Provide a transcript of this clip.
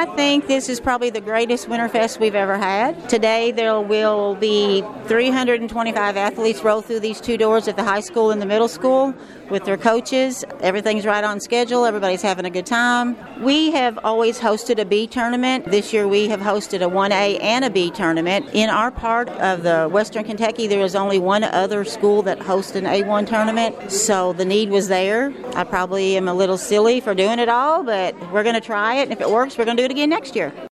think this is probably the greatest Winterfest we've ever had. Today there will be 325 athletes roll through these two doors at the high school and the middle school with their coaches. Everything's right on schedule. Everybody's having a good time. We have always hosted a B tournament. This year we have hosted a 1A and a B tournament. In our part of the Western Kentucky, there is only one other school that hosts an A1 tournament, so the need was there. I probably am a little silly for doing it all, but we're going to try it, and if it works, we're going to do it again next year.